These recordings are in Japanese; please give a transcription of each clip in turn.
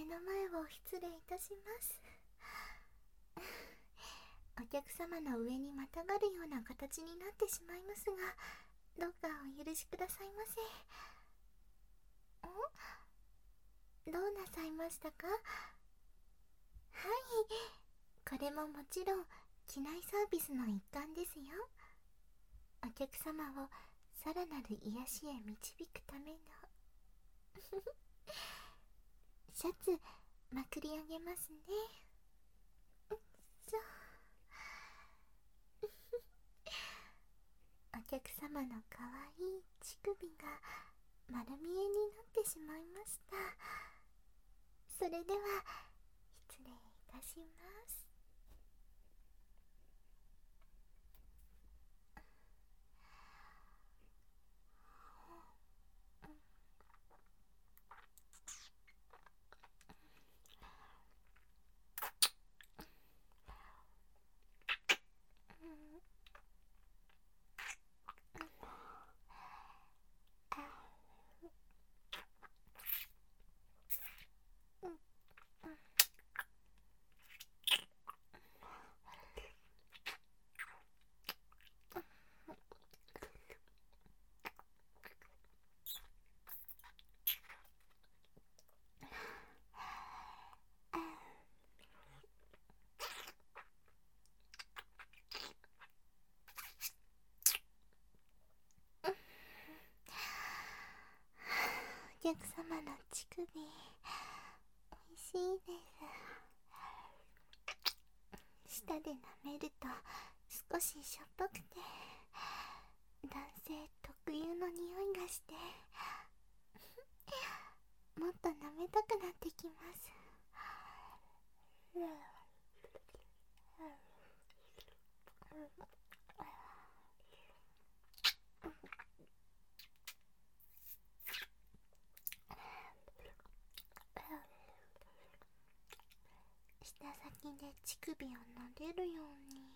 の前を失礼いたします。お客様の上にまたがるような形になってしまいますが、どうかお許しくださいませ。どうなさいましたか？はい、これももちろん機内サービスの一環ですよ。お客様をさらなる癒しへ導くためのシャツまくり上げますね。お客様のかわいい乳首が丸見えになってしまいました。それでは失礼いたします。お客様の乳首、おいしいです。舌で舐めると少ししょっぱくて、男性特有の匂いがしてもっと舐めたくなってきます。舌先で乳首を撫でるように。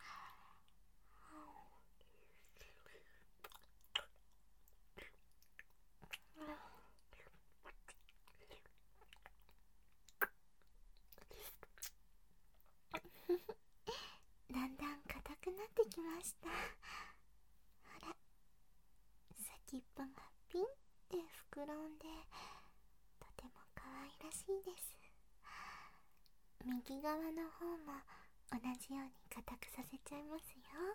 だんだん硬くなってきました。ほら、先っぽがピンって膨らんで、とても可愛らしいです。右側の方も同じように硬くさせちゃいますよ。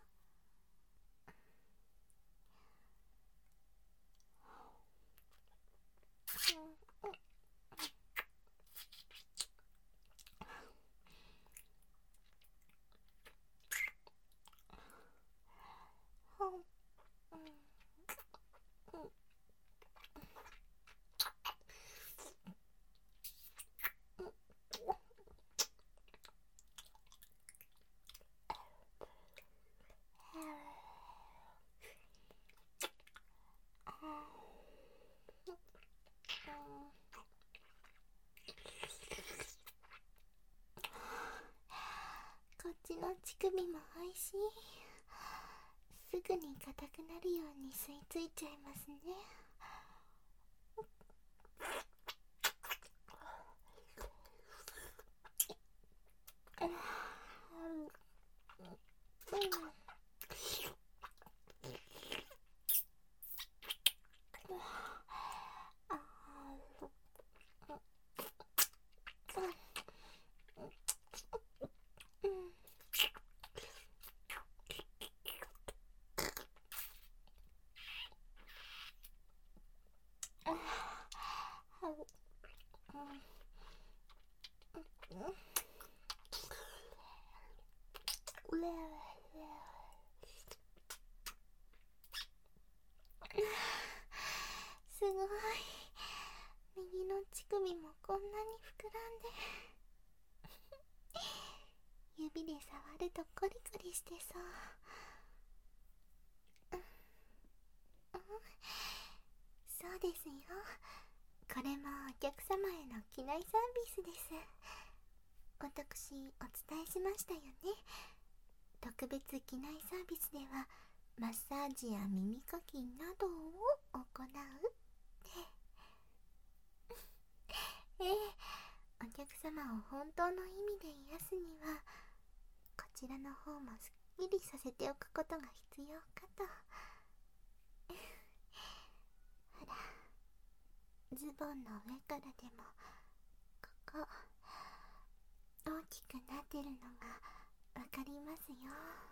こっちの乳首もおいしい。すぐに硬くなるように吸い付いちゃいますね。すごい。右の乳首もこんなに膨らんで指で触るとコリコリしてそう。そうですよ。これもお客様への機内サービスです。私お伝えしましたよね。特別機内サービスではマッサージや耳かきなどを行うってええ、 様を本当の意味で癒すには、こちらの方もすっきりさせておくことが必要かと。ほら、ズボンの上からでもここ大きくなってるのがわかりますよ。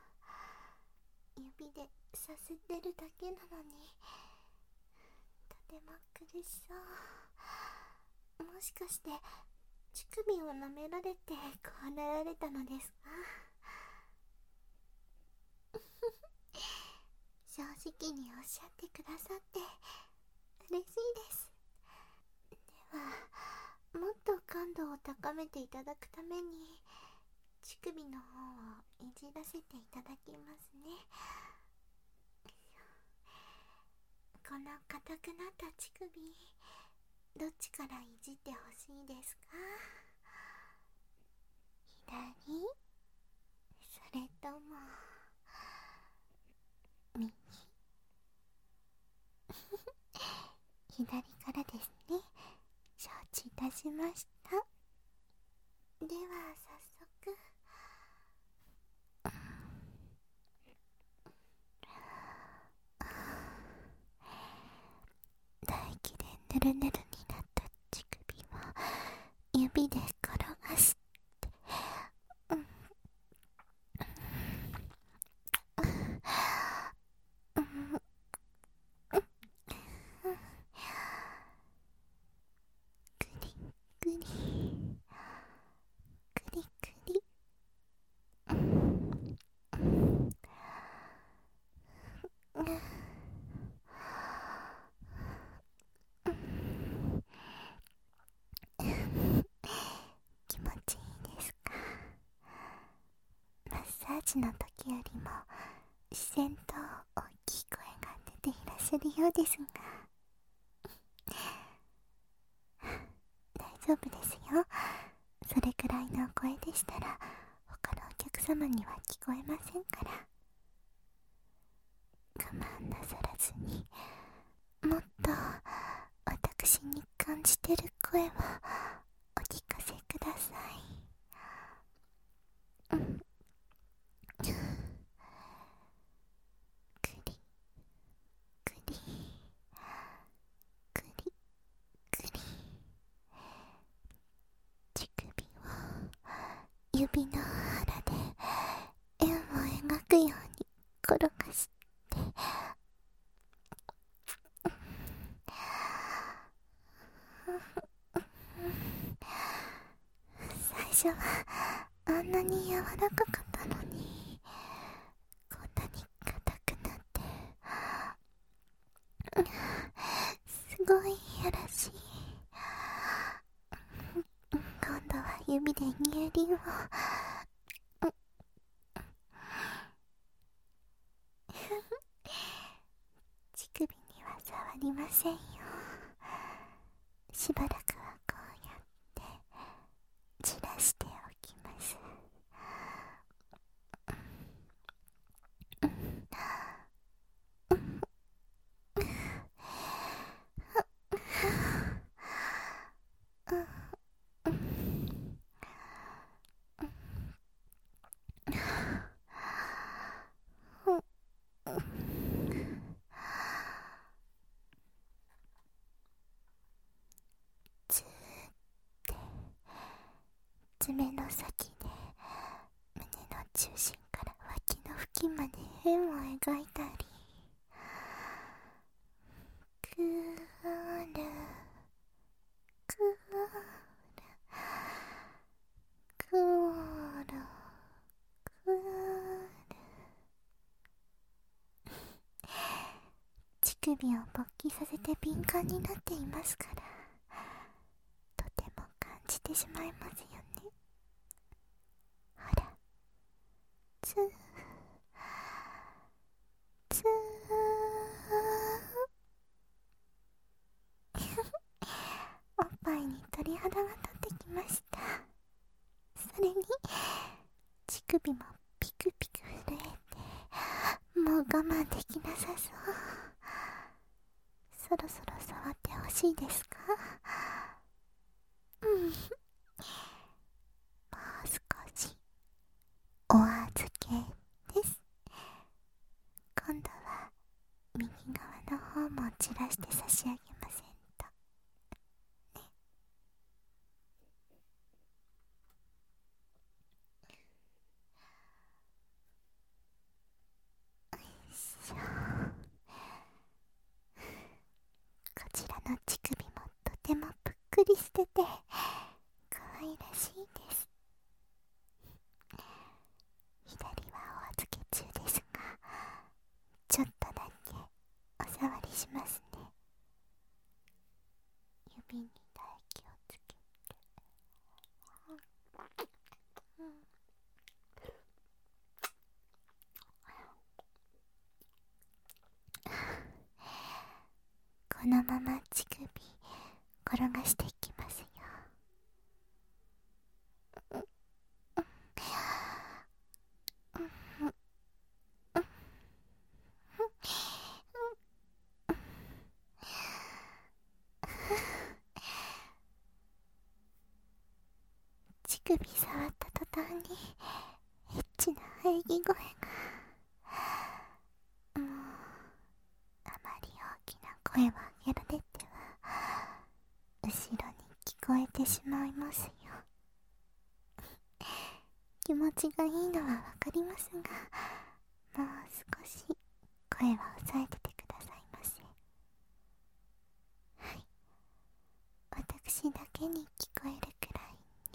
指でさすってるだけなのにとても苦しそう。もしかして乳首を舐められてこうなられたのですか？正直におっしゃってくださって嬉しいです。では、もっと感度を高めていただくために乳首の方をいじらせていただきますね。この硬くなった乳首、どっちからいじってほしいですか？左？それとも右？左からですね。承知いたしました。では早速。唾液でヌルヌルになった乳首を指で転がして、クリクリクリクリ、気持ちいいですか？マッサージの時よりも自然と大きい声が出ていらっしゃるようですが大丈夫ですよ。それくらいの声でしたら他のお客様には聞こえませんから。我慢なさらずに、もっと私に感じてる声をお聞かせください。クリクリクリクリ、乳首を指の腹で円を描くように転がして、最初はあんなに柔らかかったのにこんなに硬くなって、すごいやらしい。今度は指で乳輪を乳首には触りませんよ。しばらくはこうやって散らしておきます。ずーって爪の先で胸の中心から脇の付近まで円を描いたり、くるくるくるくる、乳首を勃起させて敏感になっていますから、とても感じてしまいますよね。ほら、ツーツーおっぱいに鳥肌が立ってきました。それに乳首もピクピク震えて、もう我慢できなさそう。そろそろ触ってほしいですか？ 走らせて差し上げませんとね。こちらの乳首もとてもぷっくりしてて可愛らしいです。左はお預け中ですが、ちょっとだけお触りしますね。指に唾液をつけて、このまま乳首転がしていきますよ。乳首触った途端にエッチな喘ぎ声が、もうあまり大きな声を上げられては後ろに聞こえてしまいますよ。気持ちがいいのはわかりますが、もう少し声は抑えててくださいませ。はい、私だけに聞こえるくらいに。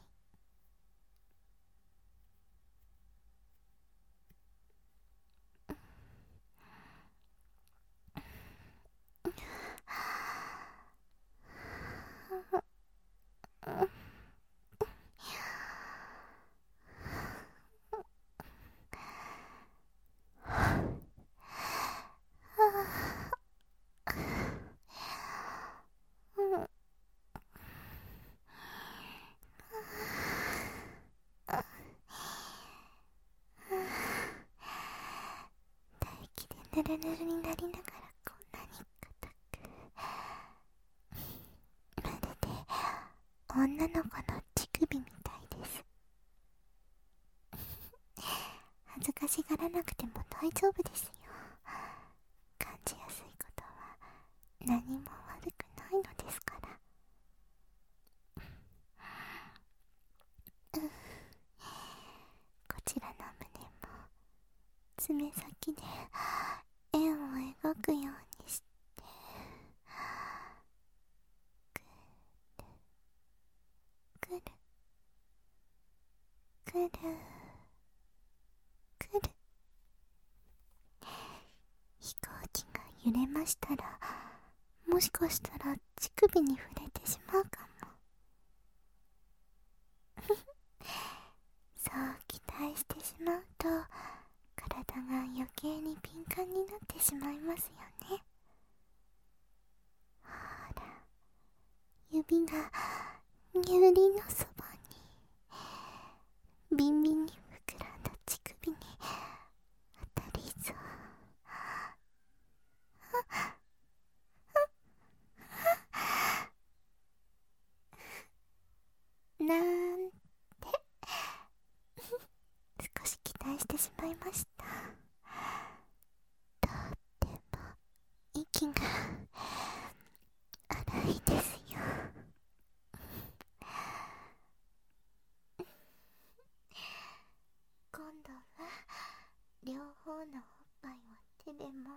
唾液でヌルヌルになりながらこんなに硬く、まるで女の子の乳首みたいです。恥ずかしがらなくても大丈夫ですよ。感じやすいことは何も悪くないのですから。こちらの胸も爪先で円を描くようにして、くるくるくるくる。飛行機が揺れましたら、もしかしたら乳首に触れてしまうかも。そう期待してしまうと体が余計に敏感になってしまいますよね。ほら、指が乳輪のそばにビンビンに膨らんだ乳首に当たりそう。なんて少し期待してしまいました。とっても息が荒いですよ。今度は両方のおっぱいを手で揉んで、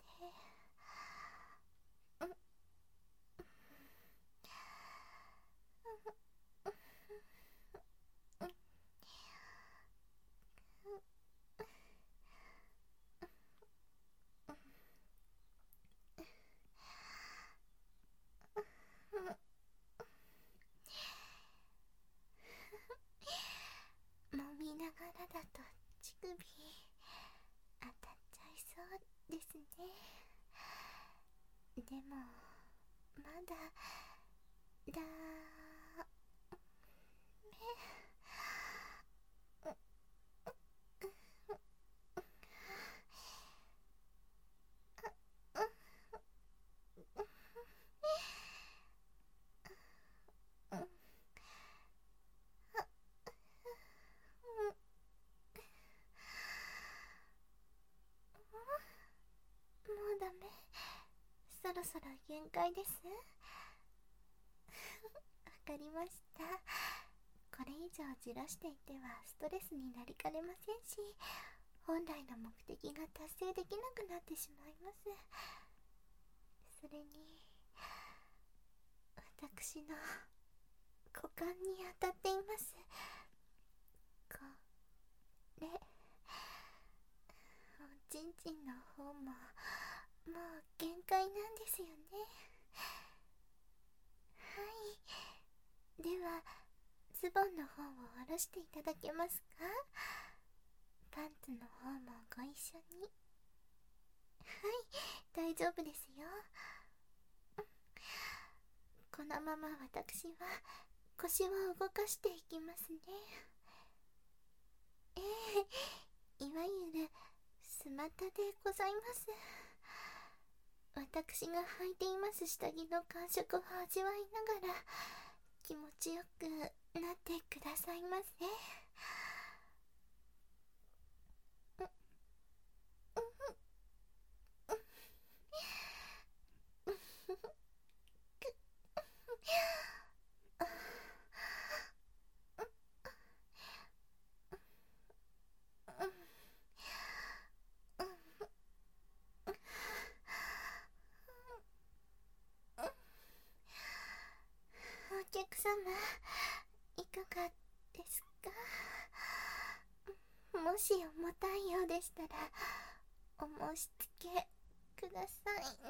揉みながらだと乳首当たっちゃいそうですね。でもまだダメ。もうダメ。そろそろ限界です。わかりました。これ以上じらしていてはストレスになりかねませんし、本来の目的が達成できなくなってしまいます。それに私の股間に当たっています。これおちんちんの方ももう限界なんですよね。はい、ではズボンの方を下ろしていただけますか？パンツの方もご一緒に。はい、大丈夫ですよ。このまま私は腰を動かしていきますね。いわゆるスマタでございます。私が履いています下着の感触を味わいながら気持ちよくなってくださいませ。お客様、いかがですか？もし重たいようでしたらお申し付けくださいね。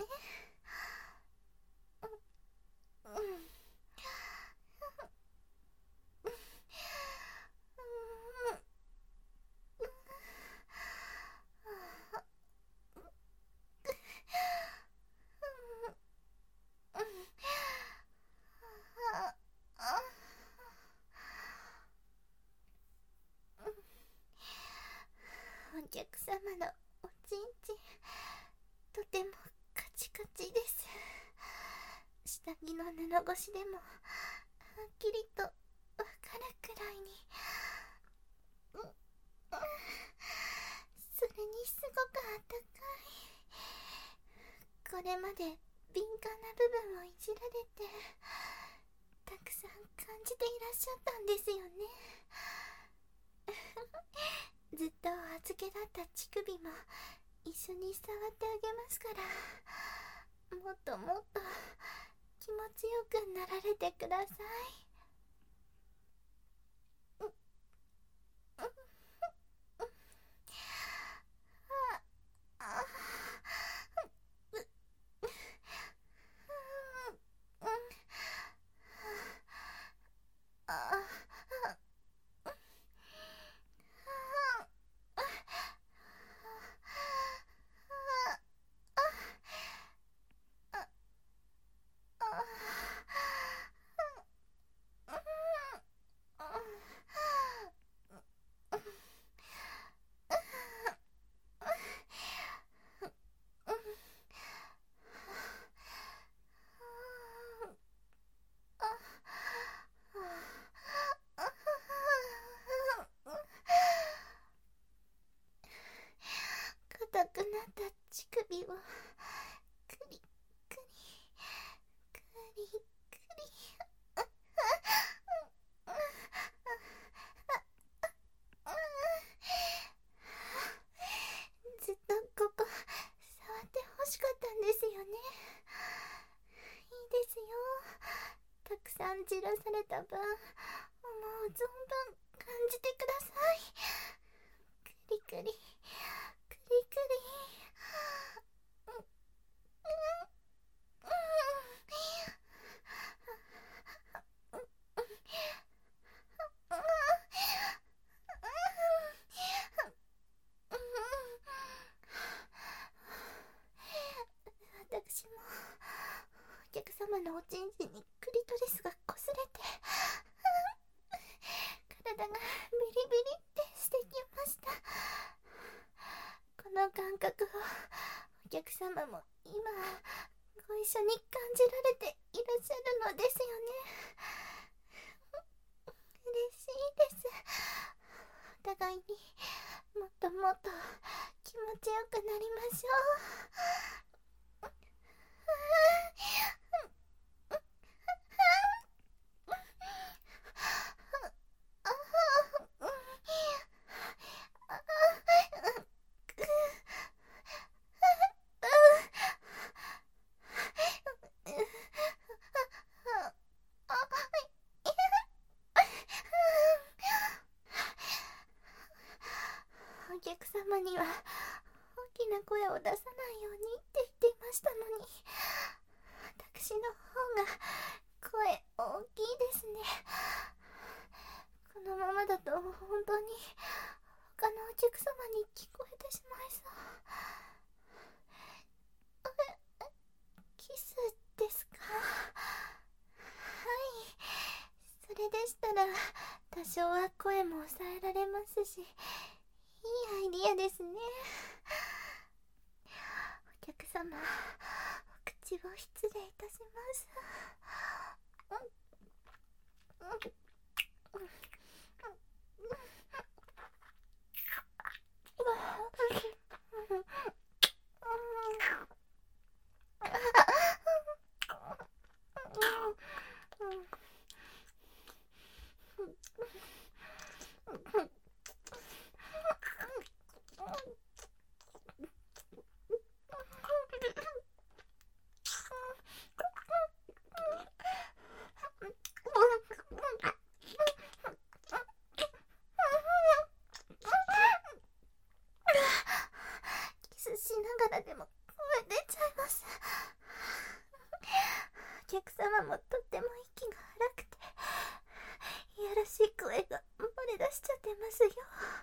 お客様のおちんちんとてもカチカチです。下着の布越しでもはっきりとわかるくらいに。それにすごくあったかい。これまで敏感な部分をいじられてたくさん感じていらっしゃったんですよね。ずっとお預けだった乳首も一緒に触ってあげますから、もっともっと気持ちよくなられてください。硬くなった乳首をクリクリクリクリ。ずっとここ触ってほしかったんですよね。いいですよ。たくさんじらされた分、もう存分感じてください。クリクリクリクリ。私もお客様のおちんちんにクリトリスが擦れて体がビリビリってしてきました。この感覚をお客様も今ご一緒に感じられていらっしゃるのですよね。嬉しいです。お互いにもっともっと気持ちよくなりましょう。 を出さないようにって言っていましたのに、私の方が声大きいですね。このままだと本当に他のお客様に聞こえてしまいそう。キスですか？はい、それでしたら多少は声も抑えられますし、いいアイディアですね。お客様、お口を失礼いたします。キスしながらでも声出ちゃいます。お客様もとっても息が荒くて、いやらしい声が漏れ出しちゃってますよ。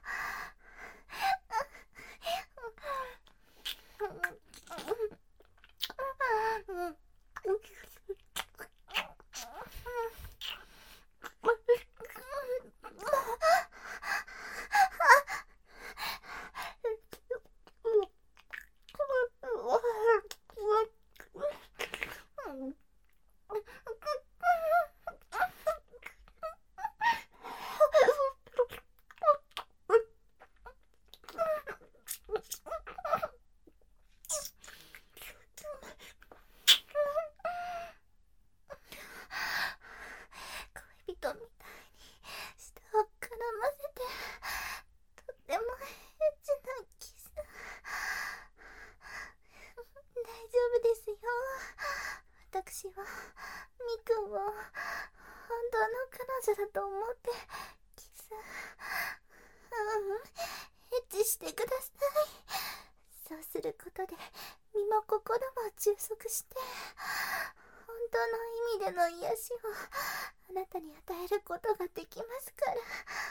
恋人みたいに舌を絡ませて、とってもエッチなキス。大丈夫ですよ。私はみくんを本当の彼女だと思ってキス、エッチしてください。そうすることで身も心も充足して、本当の意味での癒しをあなたに与えることができますから。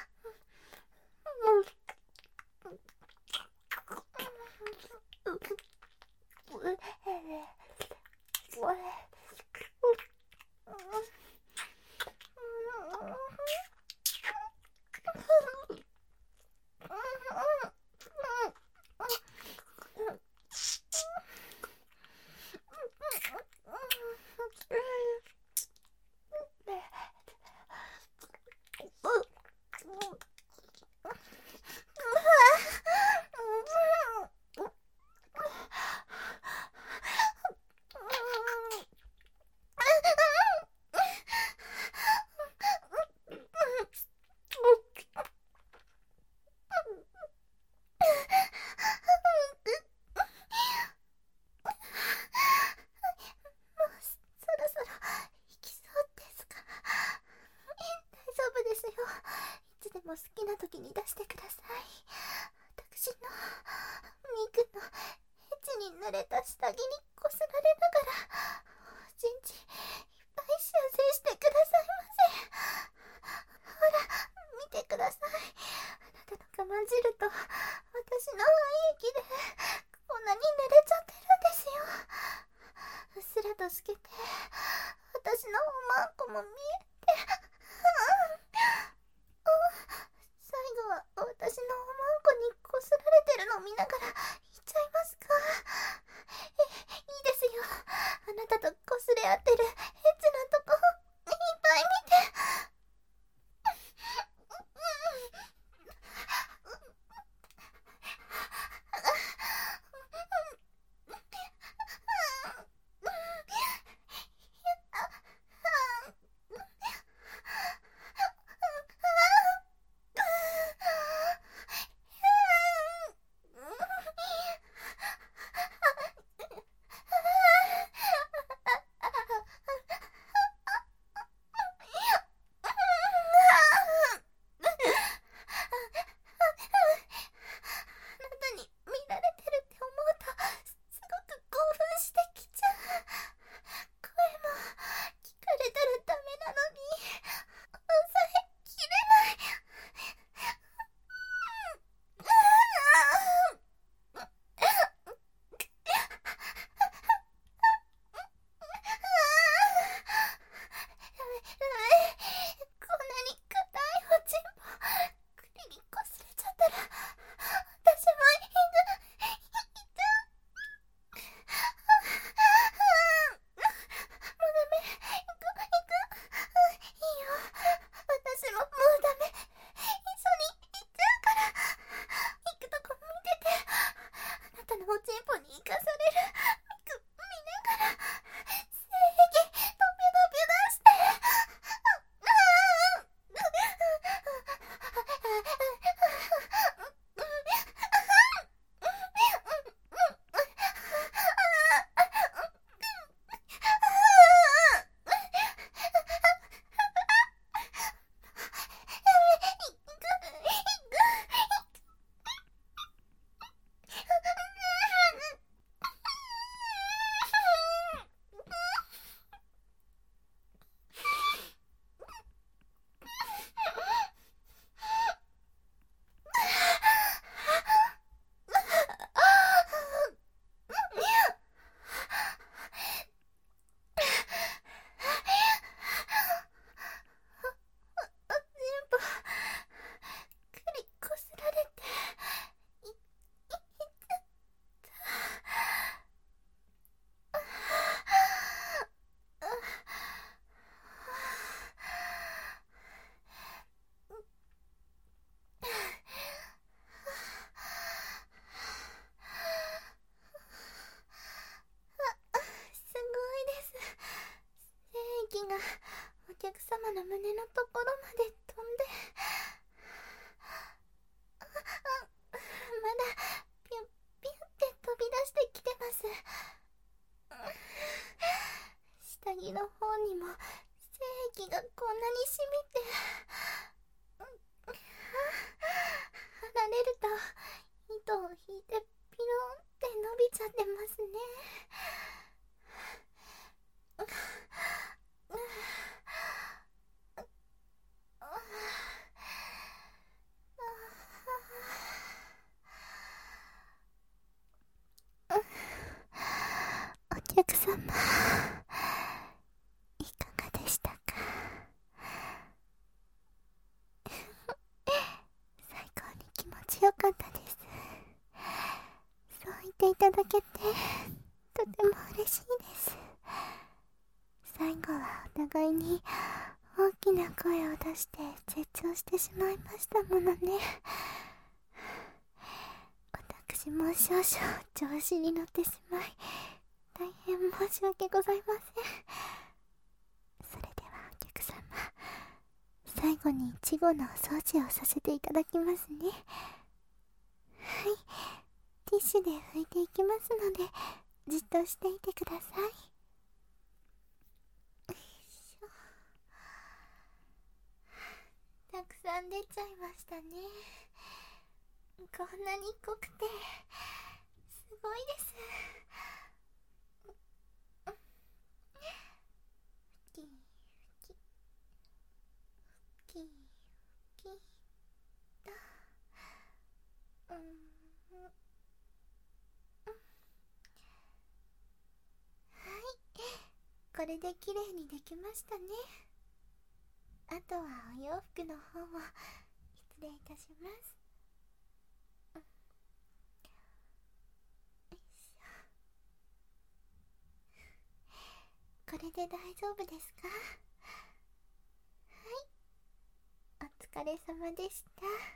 好きな時に出してください。私のミクのエッチに濡れた下着にこすられながらおちんちいっぱい射精してくださいませ。ほら見てください。あなたの我慢汁と私の愛液でこんなに濡れちゃってるんですよ。うっすらと透けて私のおまんこも見えて、最後は私のおまんこにこすられてるのを見ながら言っちゃいますか？いいですよ。あなたとこすれ合ってるエッチなとこいっぱい見て。 がお客様の胸のところまで飛んで、まだピュッピュッって飛び出してきてます。下着の方にも精液がこんなに染みて、離れると糸を引いてピロンって伸びちゃってますね。お客様、いかがでしたか？最高に気持ちよかったです。そう言っていただけてとても嬉しいです。最後はお互いに大きな声を出して絶頂してしまいましたものね。私も少々調子に乗ってしまい大変申し訳ございません。それではお客様、最後に稚語のお掃除をさせていただきますね。はい、ティッシュで拭いていきますのでじっとしていてください。たくさん出ちゃいましたね。こんなに濃くてすごいです。ふきふきふきふきと、はい、これで綺麗にできましたね。あとはお洋服の方も失礼いたします。これで大丈夫ですか？はい、お疲れ様でした。